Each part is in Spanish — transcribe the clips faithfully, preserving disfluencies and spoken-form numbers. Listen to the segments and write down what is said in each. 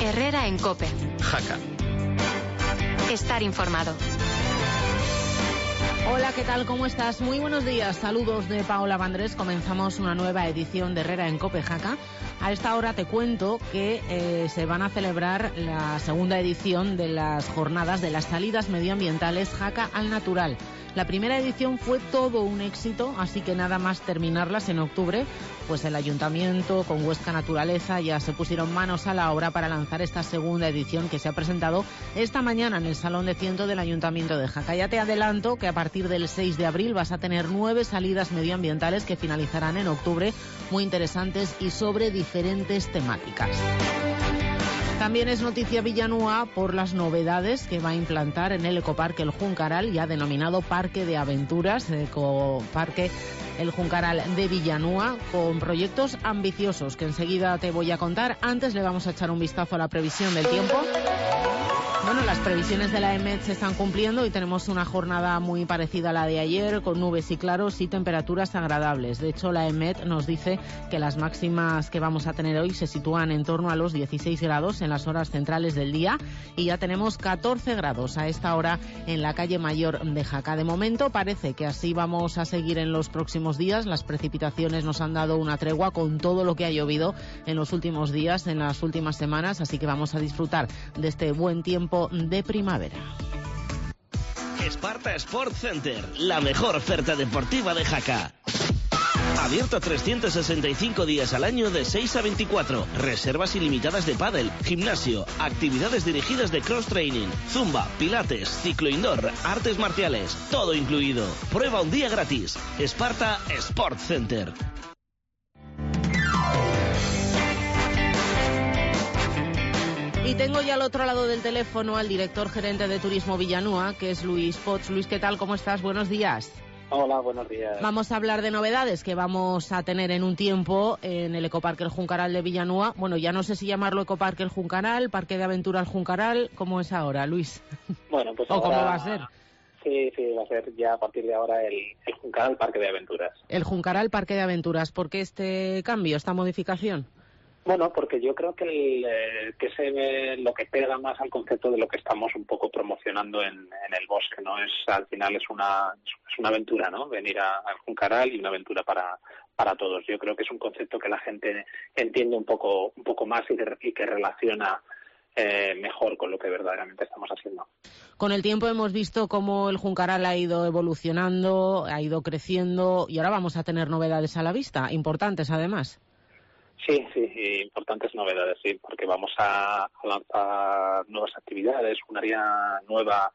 Herrera en COPE. Jaca. Estar informado. Hola, ¿qué tal? ¿Cómo estás? Muy buenos días. Saludos de Paola Vandrés. Comenzamos una nueva edición de Herrera en COPE Jaca. A esta hora te cuento que eh, se van a celebrar la segunda edición de las jornadas de las salidas medioambientales Jaca al Natural. La primera edición fue todo un éxito, así que nada más terminarlas en octubre, pues el Ayuntamiento con Huesca Naturaleza ya se pusieron manos a la obra para lanzar esta segunda edición que se ha presentado esta mañana en el Salón de Ciento del Ayuntamiento de Jaca. Ya te adelanto que a partir del seis de abril vas a tener nueve salidas medioambientales que finalizarán en octubre, muy interesantes y sobre diferentes temáticas. También es noticia Villanúa por las novedades que va a implantar en el Ecoparque El Juncaral, ya denominado Parque de Aventuras, Ecoparque El Juncaral de Villanúa, con proyectos ambiciosos que enseguida te voy a contar. Antes le vamos a echar un vistazo a la previsión del tiempo. Bueno, las previsiones de la EMET se están cumpliendo y tenemos una jornada muy parecida a la de ayer, con nubes y claros y temperaturas agradables. De hecho, la EMET nos dice que las máximas que vamos a tener hoy se sitúan en torno a los dieciséis grados en las horas centrales del día y ya tenemos catorce grados a esta hora en la calle Mayor de Jaca. De momento parece que así vamos a seguir en los próximos días. Las precipitaciones nos han dado una tregua con todo lo que ha llovido en los últimos días, en las últimas semanas, así que vamos a disfrutar de este buen tiempo de primavera. Esparta Sport Center, la mejor oferta deportiva de Jaca. Abierto trescientos sesenta y cinco días al año de seis a veinticuatro. Reservas ilimitadas de pádel, gimnasio, actividades dirigidas de cross-training, zumba, pilates, ciclo indoor, artes marciales, todo incluido. Prueba un día gratis. Esparta Sport Center. Y tengo ya al otro lado del teléfono al director gerente de Turismo Villanúa, que es Luis Pots. Luis, ¿qué tal? ¿Cómo estás? Buenos días. Hola, buenos días. Vamos a hablar de novedades que vamos a tener en un tiempo en el Ecoparque El Juncaral de Villanúa. Bueno, ya no sé si llamarlo Ecoparque El Juncaral, Parque de Aventura El Juncaral. ¿Cómo es ahora, Luis? Bueno, pues ¿O ahora... cómo va a ser? Sí, sí, va a ser ya a partir de ahora el, el Juncaral Parque de Aventuras. El Juncaral Parque de Aventuras. ¿Por qué este cambio, esta modificación? Bueno, porque yo creo que, el, eh, que se ve lo que pega más al concepto de lo que estamos un poco promocionando en, en el bosque, ¿no? Es al final es una es una aventura, ¿no? Venir a, al Juncaral y una aventura para para todos. Yo creo que es un concepto que la gente entiende un poco un poco más y, de, y que relaciona eh, mejor con lo que verdaderamente estamos haciendo. Con el tiempo hemos visto cómo el Juncaral ha ido evolucionando, ha ido creciendo y ahora vamos a tener novedades a la vista, importantes además. Sí, sí, importantes novedades, sí, porque vamos a lanzar nuevas actividades, un área nueva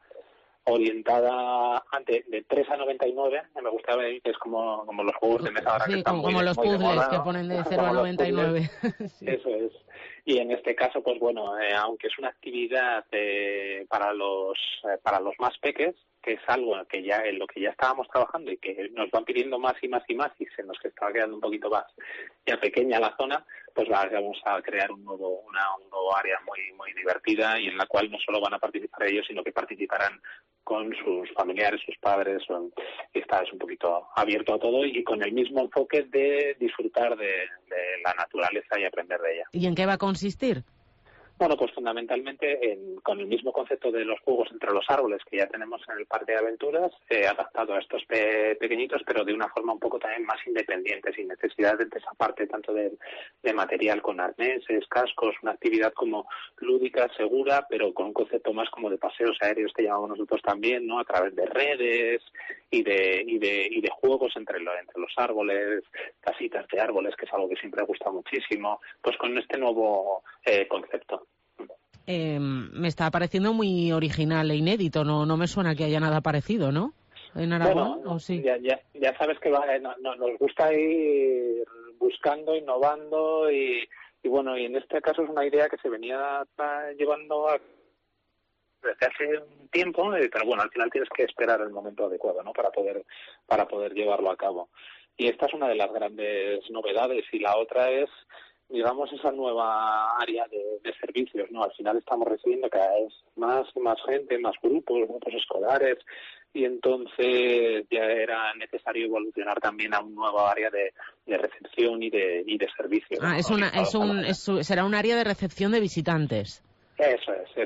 orientada de, de tres a noventa y nueve, me gusta ver que es como, como los juegos de mesa ahora sí, que están como muy, los muy puzzles de moda, que ¿no? ponen de cero a noventa y nueve. Sí. Eso es. Y en este caso, pues bueno, eh, aunque es una actividad eh, para los eh, para los más peques, que es algo que ya en lo que ya estábamos trabajando y que nos van pidiendo más y más y más y se nos está quedando un poquito más ya pequeña la zona, pues vamos a crear un nuevo una un nuevo área muy muy divertida y en la cual no solo van a participar ellos, sino que participarán con sus familiares, sus padres, y está es un poquito abierto a todo y con el mismo enfoque de disfrutar de, de la naturaleza y aprender de ella. ¿Y en qué va a consistir? Bueno, pues fundamentalmente en, con el mismo concepto de los juegos entre los árboles que ya tenemos en el Parque de Aventuras, eh, adaptado a estos pe- pequeñitos, pero de una forma un poco también más independiente, sin necesidad de esa parte tanto de, de material con arneses, cascos, una actividad como lúdica, segura, pero con un concepto más como de paseos aéreos que llamamos nosotros también, ¿no? A través de redes y de y de y de juegos entre, lo, entre los árboles, casitas de árboles, que es algo que siempre ha gustado muchísimo, pues con este nuevo eh, concepto. Eh, me está pareciendo muy original e inédito, no no me suena que haya nada parecido, ¿no? ¿En Aragón bueno, o sí? Ya, ya, ya sabes que va, no, no, nos gusta ir buscando, innovando y, y bueno, y en este caso es una idea que se venía llevando a, desde hace un tiempo, pero bueno, al final tienes que esperar el momento adecuado, ¿no? Para poder para poder llevarlo a cabo. Y esta es una de las grandes novedades y la otra es, digamos, esa nueva área de, de servicios, ¿no? Al final estamos recibiendo cada vez más y más gente, más grupos, grupos escolares, y entonces ya era necesario evolucionar también a un nuevo área de, de recepción y de, y de servicios. Ah, ¿no? es una, es un, es, será un área de recepción de visitantes.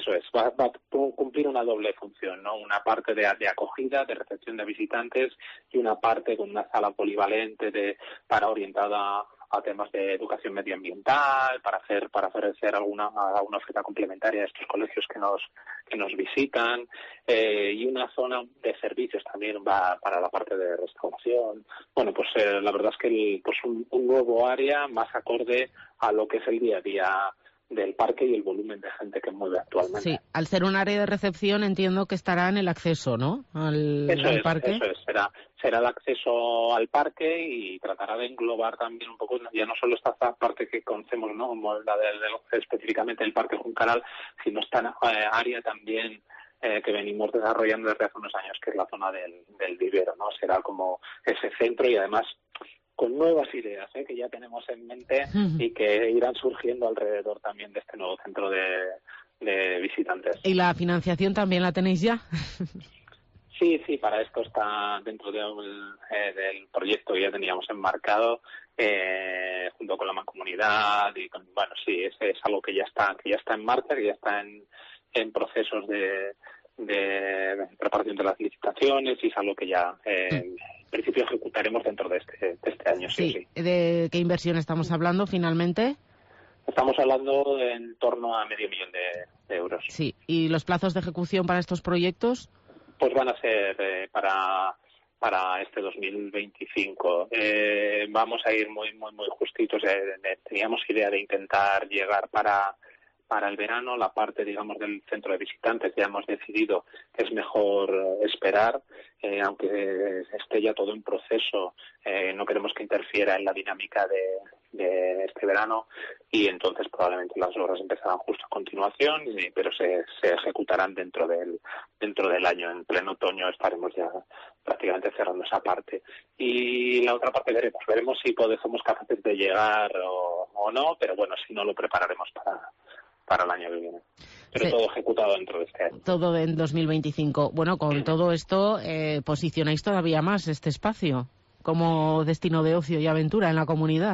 eso es, va, va a cumplir una doble función, ¿no? Una parte de, de acogida, de recepción de visitantes y una parte con una sala polivalente de, para orientada a temas de educación medioambiental, para hacer para ofrecer alguna alguna oferta complementaria a estos colegios que nos que nos visitan, eh, y una zona de servicios también va para la parte de restauración. Bueno, pues eh, la verdad es que el, pues un, un nuevo área más acorde a lo que es el día a día del parque y el volumen de gente que mueve actualmente. Sí, al ser un área de recepción entiendo que estará en el acceso, ¿no? Al, eso al es, parque. Eso es, será, será el acceso al parque y tratará de englobar también un poco, ya no solo esta parte que conocemos, ¿no? Como la del, específicamente el Parque Juncaral, sino esta eh, área también eh, que venimos desarrollando desde hace unos años, que es la zona del, del vivero, ¿no? Será como ese centro y además con nuevas ideas ¿eh? que ya tenemos en mente y que irán surgiendo alrededor también de este nuevo centro de, de visitantes. ¿Y la financiación también la tenéis ya? Sí, sí, para esto está dentro de un, eh, del proyecto que ya teníamos enmarcado eh, junto con la mancomunidad y con, bueno, sí, es, es algo que ya está que ya está en marcha, que ya está en, en procesos de, de preparación de las licitaciones y es algo que ya eh, en principio ejecutaremos dentro de este, de este año. Sí, sí. sí. ¿De qué inversión estamos hablando finalmente? Estamos hablando en torno a medio millón de, de euros. Sí. ¿Y los plazos de ejecución para estos proyectos? Pues van a ser eh, para para este dos mil veinticinco. Eh, vamos a ir muy muy muy justitos. Eh, teníamos idea de intentar llegar para para el verano. La parte, digamos, del centro de visitantes ya hemos decidido que es mejor esperar, eh, aunque esté ya todo en proceso. Eh, no queremos que interfiera en la dinámica de, de este verano y entonces probablemente las obras empezarán justo a continuación, y, pero se, se ejecutarán dentro del dentro del año. En pleno otoño estaremos ya prácticamente cerrando esa parte. Y la otra parte veremos, veremos si podemos, somos capaces de llegar o, o no, pero bueno, si no lo prepararemos para para el año que viene. Pero sí, todo ejecutado dentro de este año. Todo en dos mil veinticinco. Bueno, con sí. todo esto, eh, posicionáis todavía más este espacio como destino de ocio y aventura en la comunidad.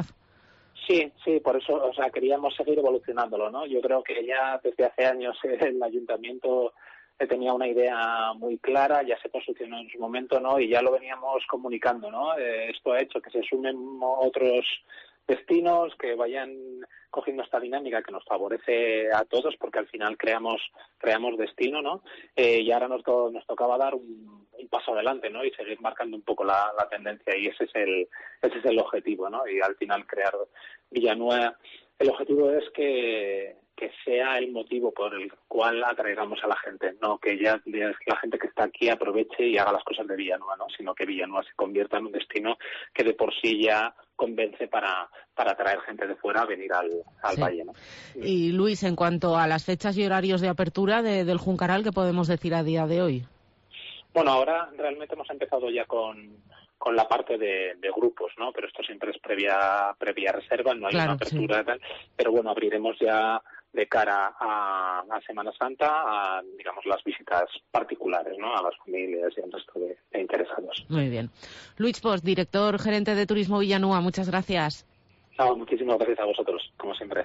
Sí, sí, por eso, o sea, queríamos seguir evolucionándolo, ¿no? Yo creo que ya desde hace años el ayuntamiento tenía una idea muy clara, ya se posicionó en su momento, ¿no? Y ya lo veníamos comunicando, ¿no? Eh, esto ha hecho que se sumen otros destinos, que vayan cogiendo esta dinámica que nos favorece a todos, porque al final creamos creamos destino, ¿no? Eh, y ahora nos, to- nos tocaba dar un, un paso adelante, ¿no? Y seguir marcando un poco la, la tendencia, y ese es el ese es el objetivo, ¿no? Y al final crear Villanueva, el objetivo es que que sea el motivo por el cual atraigamos a la gente, no que ya la gente que está aquí aproveche y haga las cosas de Villanueva, ¿no? Sino que Villanueva se convierta en un destino que de por sí ya convence para, para atraer gente de fuera a venir al, al sí. valle, ¿no? Y Luis, en cuanto a las fechas y horarios de apertura de, del Juncaral, ¿qué podemos decir a día de hoy? Bueno, ahora realmente hemos empezado ya con, con la parte de, de grupos, ¿no? Pero esto siempre es previa previa reserva, no hay claro, una apertura sí. tal, pero bueno, abriremos ya de cara a, a Semana Santa a, digamos, las visitas particulares, ¿no? A las familias y al resto de, de interesados. Muy bien. Luis Post, director gerente de Turismo Villanueva, muchas gracias. No, muchísimas gracias a vosotros, como siempre.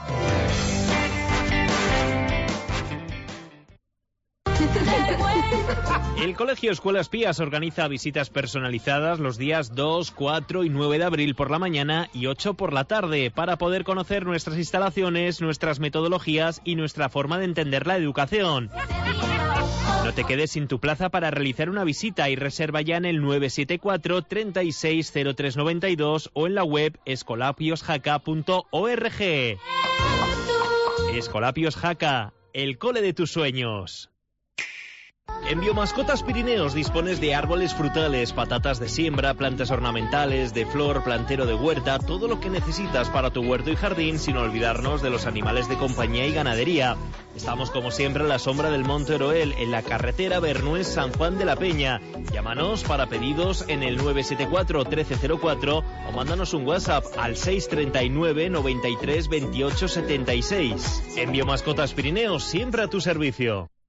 El Colegio Escuelas Pías organiza visitas personalizadas los días dos, cuatro y nueve de abril por la mañana y ocho por la tarde para poder conocer nuestras instalaciones, nuestras metodologías y nuestra forma de entender la educación. No te quedes sin tu plaza para realizar una visita y reserva ya en el nueve siete cuatro, treinta y seis, cero tres noventa y dos o en la web escolapios jaca punto org. Escolapios Jaca, el cole de tus sueños. En Biomascotas Pirineos dispones de árboles frutales, patatas de siembra, plantas ornamentales, de flor, plantero de huerta, todo lo que necesitas para tu huerto y jardín, sin olvidarnos de los animales de compañía y ganadería. Estamos como siempre a la sombra del Monte Oroel, en la carretera Bernués-San Juan de la Peña. Llámanos para pedidos en el nueve siete cuatro, trece cero cuatro o mándanos un WhatsApp al seis treinta y nueve, noventa y tres, veintiocho setenta y seis. En Biomascotas Pirineos, siempre a tu servicio.